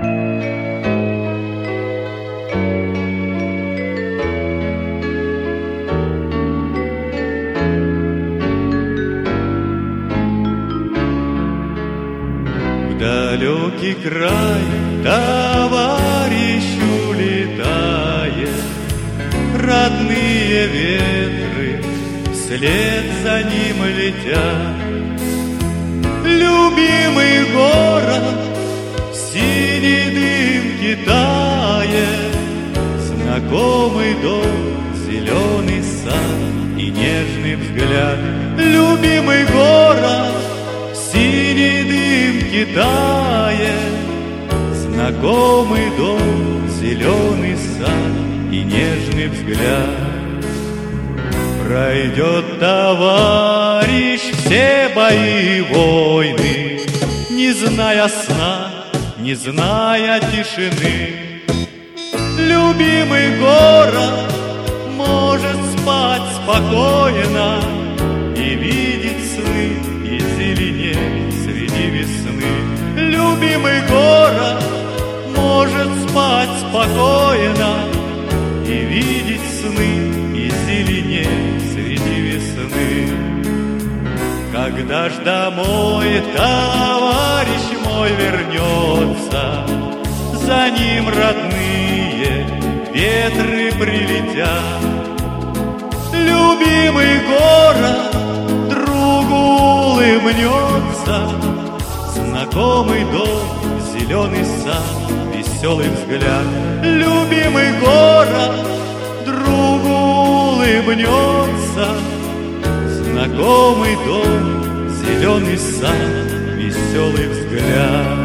В далекий край товарищ улетает, родные ветры вслед за ним летят. Любимый город в синий дым тает, знакомый дом, зеленый сад и нежный взгляд. Любимый город в синий дым тает, знакомый дом, зеленый сад и нежный взгляд. Пройдет товарищ все бои и войны, не зная сна, не зная тишины. Любимый город может спать спокойно и видеть сны, и зеленеть среди весны. Любимый город может спать спокойно и видеть сны, и зеленеть среди весны. Когда ж домой товарищ мой вернется, за ним родные ветры прилетят. Любимый город другу улыбнется, знакомый дом, зеленый сад, веселый взгляд. Любимый город другу улыбнется, знакомый дом, зеленый сад, веселый взгляд.